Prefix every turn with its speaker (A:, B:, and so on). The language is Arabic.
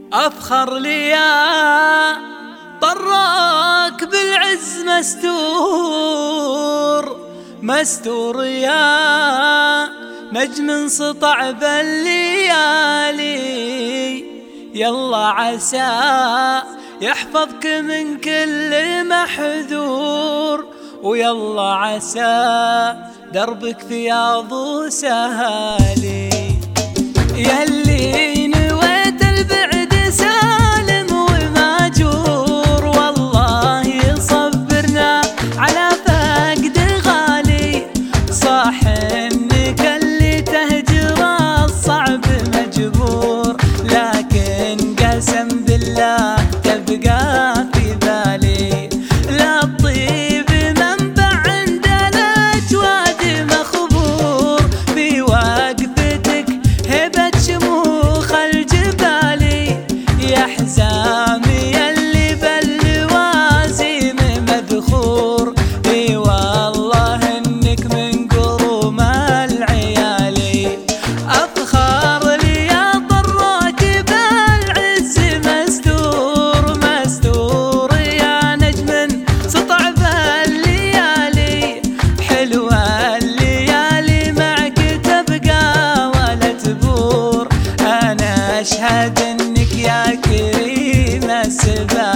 A: أفخر لي يا طراك بالعز مستور مستور يا نجم سطع بالليالي. يلا عسى يحفظك من كل محذور، ويلا عسى دربك فياض سهالي. يلي نويت البعد سالم وماجور، والله صبرنا على فقد غالي. صح انك اللي تهجر الصعب مجبور، لكن قسم بالله تبقى في بالي. لا الطيب منبع عند الاجواد مخبور، في وقفتك هبة شموخ الجبالي. يا حزامي اللي باللوازم مذخور، اي والله انك من قروم العيالي. افخر لي يا ضراك بالعز مستور مستور يا نجم سطع بالليالي. حلوة الليالي معك تبقى ولا تبور، انا اشهد انك يا كريم السبال.